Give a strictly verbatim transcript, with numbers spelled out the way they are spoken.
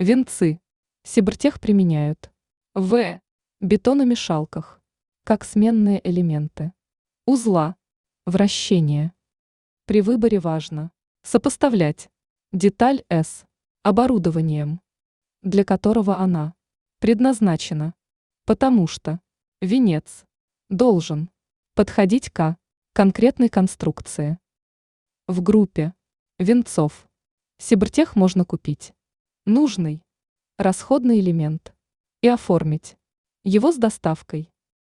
Венцы. Сибртех применяют. В. Бетономешалках. Как сменные элементы. Узла. Вращение. При выборе важно сопоставлять деталь с оборудованием, для которого она предназначена, потому что венец должен подходить к конкретной конструкции. В группе венцов Сибртех можно купить нужный расходный элемент и оформить его с доставкой.